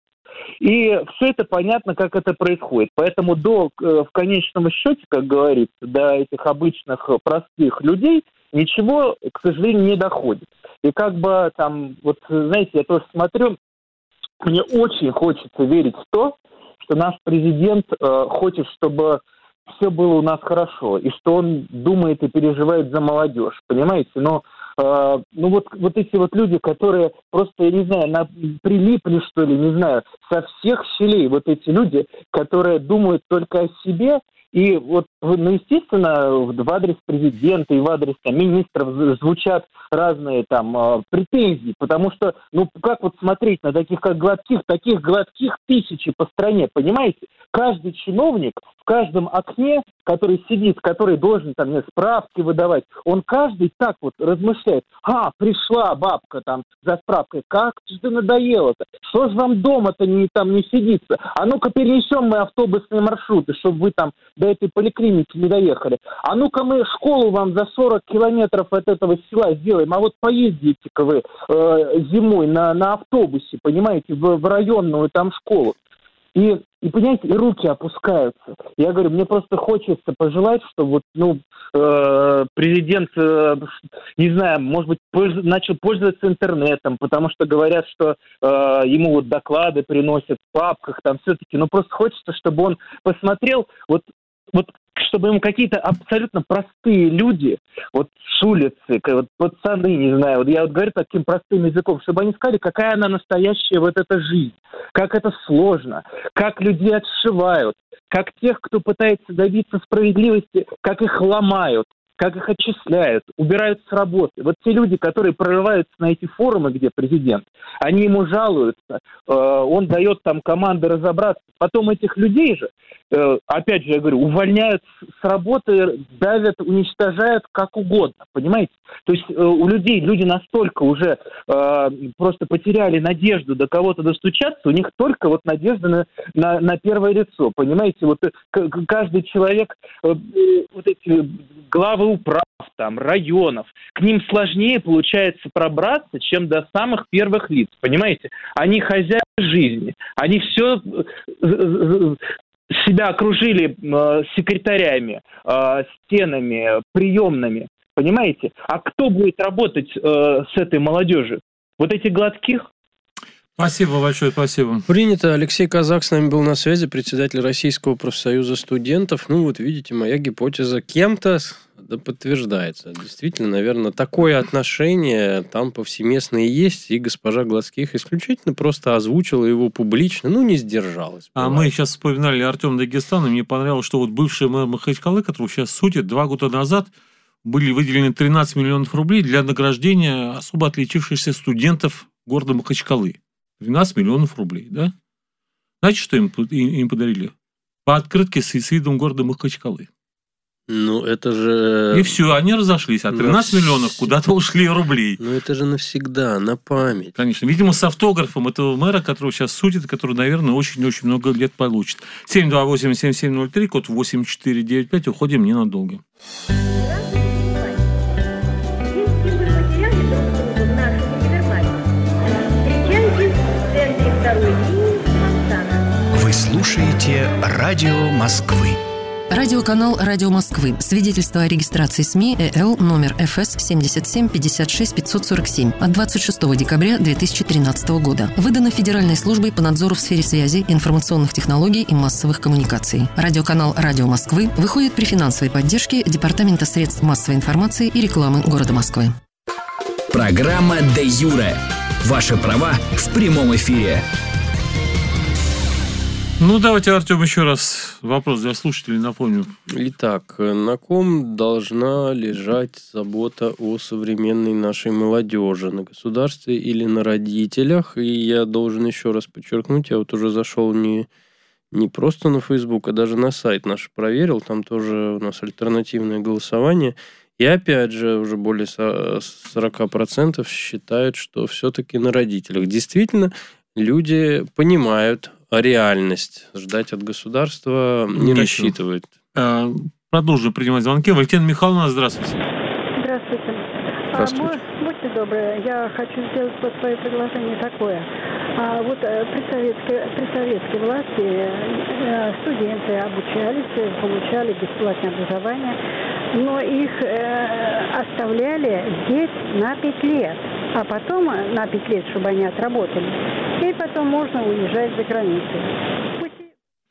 И все это понятно, как это происходит. Поэтому до, в конечном счете, как говорится, до этих обычных простых людей ничего, к сожалению, не доходит. И как бы там, вот, знаете, я тоже смотрю, мне очень хочется верить в то, что наш президент э, хочет, чтобы все было у нас хорошо, и что он думает и переживает за молодежь, понимаете? Но э, ну вот, вот эти вот люди, которые просто, я не знаю, на, прилипли, что ли, не знаю, со всех щелей, вот эти люди, которые думают только о себе. И вот, ну, естественно, в адрес президента и в адрес там, министров звучат разные там претензии, потому что, ну, как вот смотреть на таких, как Гладких, таких Гладких тысячи по стране, понимаете? Каждый чиновник в каждом окне, который сидит, который должен там справки выдавать, он каждый так вот размышляет: а, пришла бабка там за справкой, как же надоело-то, что же вам дома-то не, там не сидится, а ну-ка перенесем мы автобусные маршруты, чтобы вы там до этой поликлиники не доехали. А ну-ка мы школу вам за сорок километров от этого села сделаем. А вот поездите-ка вы э, зимой на, на автобусе, понимаете, в, в районную там школу. И, и, понимаете, и руки опускаются. Я говорю, мне просто хочется пожелать, что вот, ну, э, президент, э, не знаю, может быть, польз, начал пользоваться интернетом, потому что говорят, что э, ему вот доклады приносят в папках, там все-таки, ну, просто хочется, чтобы он посмотрел, вот, вот чтобы ему какие-то абсолютно простые люди, вот с улицы, вот пацаны, не знаю, вот я вот говорю таким простым языком, чтобы они сказали, какая она настоящая вот эта жизнь, как это сложно, как людей отшивают, как тех, кто пытается добиться справедливости, как их ломают, как их отчисляют, убирают с работы. Вот те люди, которые прорываются на эти форумы, где президент, они ему жалуются, э, он дает там команды разобраться. Потом этих людей же, э, опять же, я говорю, увольняют с работы, давят, уничтожают как угодно, понимаете? То есть э, у людей, люди настолько уже э, просто потеряли надежду до кого-то достучаться, у них только вот надежда на, на, на первое лицо, понимаете? Вот к- каждый человек, э, вот эти главы управ, там, районов, к ним сложнее получается пробраться, чем до самых первых лиц, понимаете? Они хозяева жизни, они все себя окружили э, секретарями, э, стенами, приемными, понимаете? А кто будет работать э, с этой молодежью? Вот эти Гладких? Спасибо большое, спасибо. Принято. Алексей Казак с нами был на связи, председатель Российского профсоюза студентов. Ну, вот видите, моя гипотеза кем-то да, подтверждается. Действительно, наверное, такое отношение там повсеместно и есть, и госпожа Гладких исключительно просто озвучила его публично, ну, не сдержалась. А мы сейчас вспоминали Артема Дагестана, и мне понравилось, что вот бывший мэр Махачкалы, который сейчас судит, два года назад были выделены тринадцать миллионов рублей для награждения особо отличившихся студентов города Махачкалы. тринадцать миллионов рублей, да? Знаете, что им, им подарили? По открытке с, с видом города Махачкалы. Ну, это же... И все, они разошлись. А тринадцать Навс... миллионов куда-то ушли рублей. Ну, это же навсегда, на память. Конечно. Видимо, с автографом этого мэра, которого сейчас судят, который, наверное, очень-очень много лет получит. семь два восемь семь семь ноль три, код восемь четыре девять пять. Уходим ненадолго. Вы слушаете Радио Москвы. Радиоканал «Радио Москвы». Свидетельство о регистрации СМИ ЭЛ номер эф эс семьдесят семь пятьдесят шесть пятьсот сорок семь от двадцать шестого декабря две тысячи тринадцатого года. Выдано Федеральной службой по надзору в сфере связи, информационных технологий и массовых коммуникаций. Радиоканал «Радио Москвы» выходит при финансовой поддержке Департамента средств массовой информации и рекламы города Москвы. Программа «Де юре». Ваши права в прямом эфире. Ну, давайте, Артем, еще раз вопрос для слушателей напомню. Итак, на ком должна лежать забота о современной нашей молодежи? На государстве или на родителях? И я должен еще раз подчеркнуть, я вот уже зашел не, не просто на Facebook, а даже на сайт наш проверил, там тоже у нас альтернативное голосование. И опять же, уже более сорок процентов считают, что все-таки на родителях. Действительно, люди понимают реальность. Ждать от государства не Нечего. рассчитывают. А, продолжим принимать звонки. Валентина Михайловна, здравствуйте. Здравствуйте. Здравствуйте. А, будьте добры, я хочу сделать вот свое предложение такое. А вот при советской, при советской власти студенты обучались, получали бесплатное образование, но их э, оставляли здесь на пять лет, а потом на пять лет, чтобы они отработали, и потом можно уезжать за границу.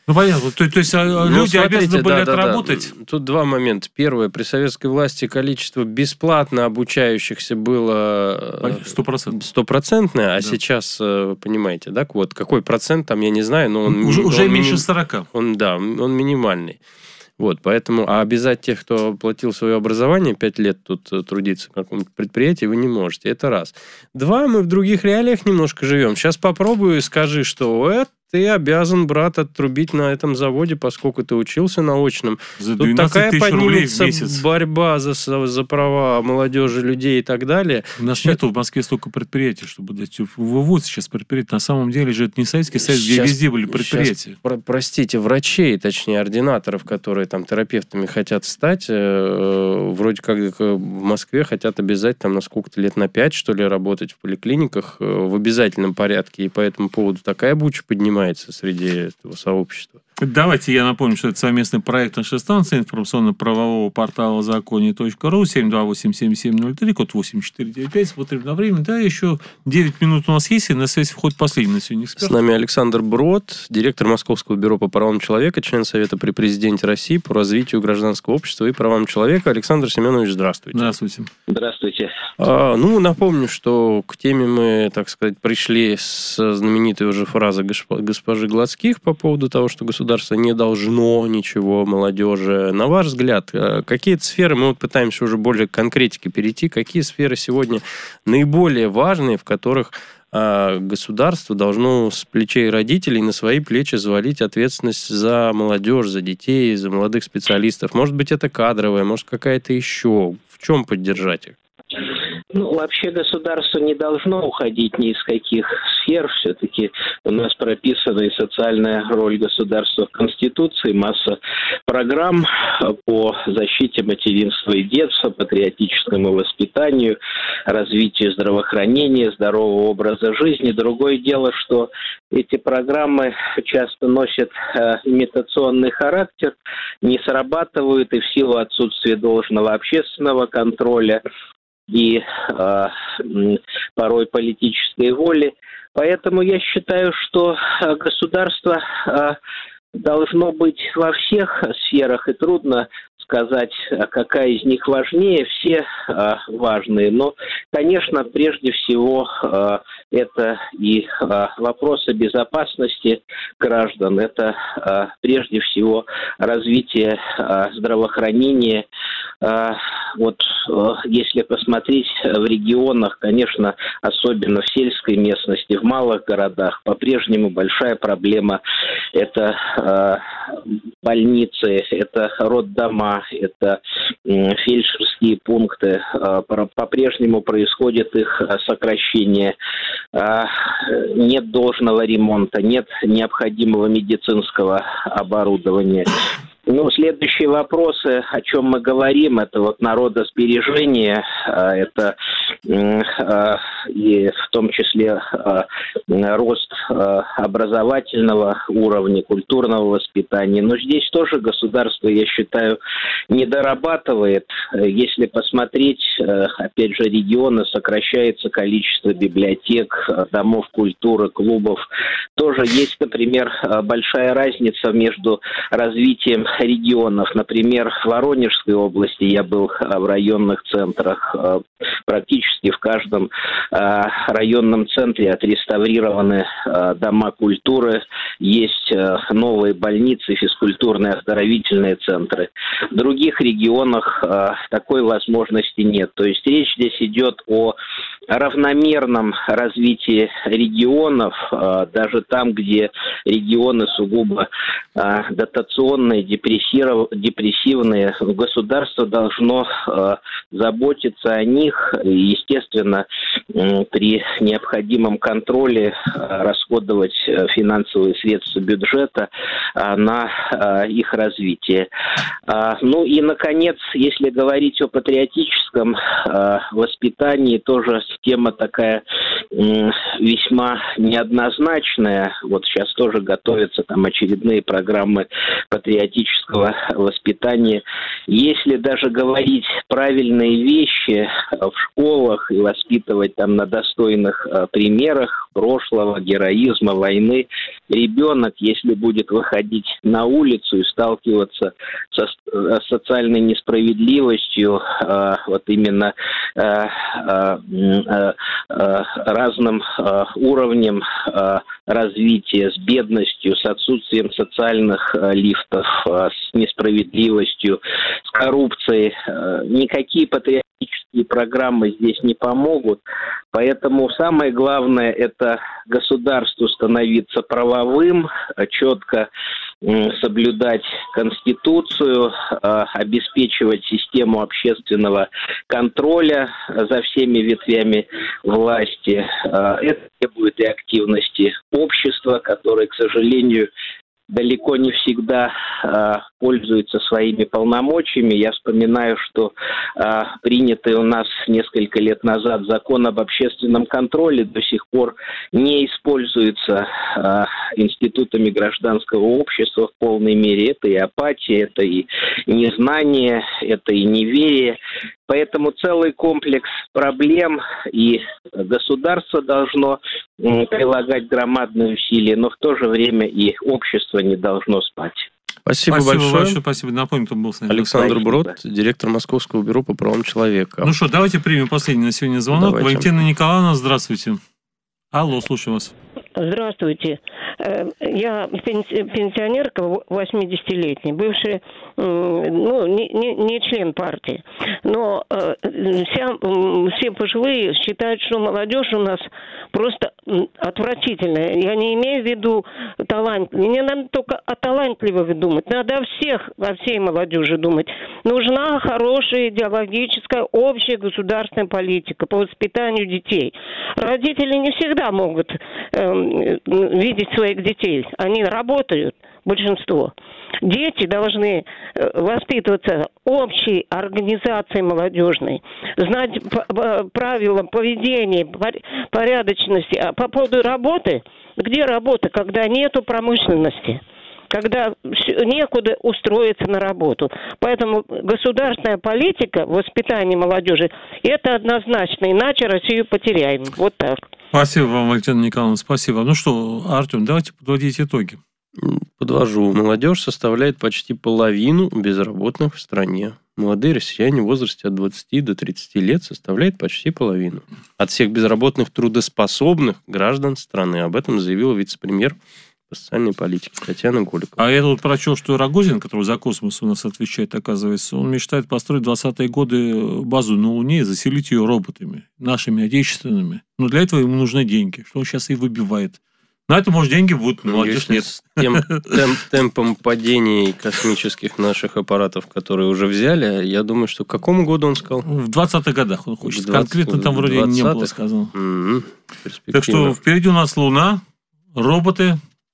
Ну, понятно. То, то есть ну, люди смотрите, обязаны были да, отработать? Да, да. Тут два момента. Первое. При советской власти количество бесплатно обучающихся было стопроцентное, а да. сейчас, вы понимаете, да, вот какой процент там, я не знаю, но он... Уже, он, уже он, меньше сорока. Он, да, он минимальный. Вот, поэтому, а обязать тех, кто платил свое образование, пять лет тут трудиться в каком-то предприятии, вы не можете. Это раз. Два, мы в других реалиях немножко живем. Сейчас попробую и скажи, что это ты обязан, брат, отрубить на этом заводе, поскольку ты учился на очном. За Тут такая поднимется борьба за, за права молодежи, людей и так далее. У нас сейчас... нету в Москве столько предприятий, чтобы дать вывод сейчас предприятий. На самом деле же это не Советский Союз, где везде были предприятия. Про- простите, врачей, точнее, ординаторов, которые там терапевтами хотят стать, э, вроде как в Москве хотят обязать там на сколько-то лет, на пять, что ли, работать в поликлиниках э, в обязательном порядке. И по этому поводу такая буча поднимается среди этого сообщества. Давайте я напомню, что это совместный проект нашей станции информационно-правового портала законе точка ру, семь два восемь семь семь ноль три, код восемь четыре девять пять. Смотрим на время. Да, еще девять минут у нас есть, и на связь входит последний на сегодня эксперт. С нами Александр Брод, директор Московского бюро по правам человека, член Совета при президенте России по развитию гражданского общества и правам человека. Александр Семенович, здравствуйте. Здравствуйте. Здравствуйте. А, ну, напомню, что к теме мы, так сказать, пришли с знаменитой уже фразы госпожи Гладских по поводу того, что государство не должно ничего молодежи. На ваш взгляд, какие сферы, мы вот пытаемся уже более к конкретике перейти, какие сферы сегодня наиболее важные, в которых государство должно с плечей родителей на свои плечи взвалить ответственность за молодежь, за детей, за молодых специалистов? Может быть, это кадровая, может, какая-то еще. В чем поддержать их? Ну, вообще государство не должно уходить ни из каких сфер. Все-таки у нас прописана и социальная роль государства в Конституции, масса программ по защите материнства и детства, патриотическому воспитанию, развитию здравоохранения, здорового образа жизни. Другое дело, что эти программы часто носят э, имитационный характер, не срабатывают и в силу отсутствия должного общественного контроля и э, порой политической воли. Поэтому я считаю, что государство э, должно быть во всех сферах, и трудно сказать, какая из них важнее, все э, важные. Но, конечно, прежде всего э, это и э, вопросы безопасности граждан, это э, прежде всего развитие э, здравоохранения. Э, вот э, если посмотреть в регионах, конечно, особенно в сельской местности, в малых городах, по-прежнему большая проблема – это э, больницы, это роддома, это фельдшерские пункты. По-прежнему происходит их сокращение. Нет должного ремонта, нет необходимого медицинского оборудования. Ну, следующие вопросы, о чем мы говорим, это вот народосбережение, это и в том числе рост образовательного уровня, культурного воспитания. Но здесь тоже государство, я считаю, не дорабатывает. Если посмотреть, опять же, регионы, сокращается количество библиотек, домов культуры, клубов. Тоже есть, например, большая разница между развитием регионов. Например, в Воронежской области я был в районных центрах. Практически в каждом районном центре отреставрированы дома культуры, есть новые больницы, физкультурные оздоровительные центры. В других регионах такой возможности нет. То есть речь здесь идет о равномерном развитии регионов, даже там, где регионы сугубо дотационные, депрессивные, государство должно заботиться о них и, естественно, при необходимом контроле расходовать финансовые средства бюджета на их развитие. Ну и, наконец, если говорить о патриотическом воспитании, тоже тема такая весьма неоднозначная. Вот сейчас тоже готовятся там очередные программы патриотического воспитания. Если даже говорить правильные вещи в школах и воспитывать там на достойных примерах прошлого, героизма, войны. Ребенок, если будет выходить на улицу и сталкиваться со социальной несправедливостью, вот именно разным уровнем развития, с бедностью, с отсутствием социальных лифтов, с несправедливостью, с коррупцией, никакие патриотические программы здесь не помогут. Поэтому самое главное – это государству становиться правовым, четко соблюдать Конституцию, обеспечивать систему общественного контроля за всеми ветвями власти. Это требует и активности общества, которое, к сожалению, далеко не всегда э, пользуется своими полномочиями. Я вспоминаю, что э, принятый у нас несколько лет назад закон об общественном контроле до сих пор не используется э, институтами гражданского общества в полной мере. Это и апатия, это и незнание, это и неверие. Поэтому целый комплекс проблем, и государство должно прилагать громадные усилия, но в то же время и общество не должно спать. Спасибо, спасибо большое. большое. Спасибо. Напомню, кто был с нами. Александр спасибо. Брод, директор Московского бюро по правам человека. Ну что, давайте примем последний на сегодня звонок. Давайте. Валентина Николаевна, здравствуйте. Алло, слушаю вас. Здравствуйте. Я пенсионерка восьмидесятилетняя, бывший, ну, не, не, не член партии. Но вся, все пожилые считают, что молодежь у нас просто отвратительная. Я не имею в виду талант. Не надо только о талантливых думать. Надо о всех, о всей молодежи думать. Нужна хорошая идеологическая общая государственная политика по воспитанию детей. Родители не всегда могут э, видеть своих детей. Они работают, большинство. Дети должны воспитываться общей организацией молодежной, знать правила поведения, порядочности. А по поводу работы, где работа, когда нету промышленности? Когда некуда устроиться на работу. Поэтому государственная политика в воспитании молодежи – это однозначно, иначе Россию потеряем. Вот так. Спасибо вам, Валентина Николаевна, спасибо. Ну что, Артем, давайте подводить итоги. Подвожу. Молодежь составляет почти половину безработных в стране. Молодые россияне в возрасте от двадцати до тридцати лет составляют почти половину. От всех безработных трудоспособных граждан страны. Об этом заявила вице-премьер по социальной политике Татьяна Голикова. А я тут прочел, что Рогозин, который за космос у нас отвечает, оказывается, он мечтает построить в двадцатые годы базу на Луне и заселить ее роботами, нашими отечественными. Но для этого ему нужны деньги, что он сейчас и выбивает. На это, может, деньги будут, но молодежь нет. С тем темп, темпом падений космических наших аппаратов, которые уже взяли, я думаю, что к какому году он сказал? В двадцатых годах он хочет. двадцать, конкретно там вроде двадцатых? Не было сказано. Mm-hmm. Так что впереди у нас Луна, роботы.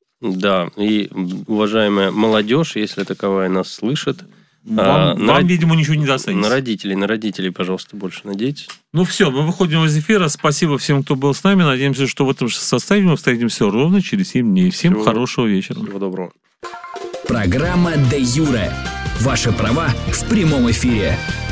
Да, и, уважаемая молодежь, если таковая нас слышит, вам, а, вам на, видимо, ничего не достанется. На родителей, на родителей, пожалуйста, больше надейтесь. Ну все, мы выходим из эфира. Спасибо всем, кто был с нами. Надеемся, что в этом же составе мы встретимся ровно через семь дней. Всем всего, хорошего вечера. Всего доброго. Программа «Де юре». Ваши права в прямом эфире.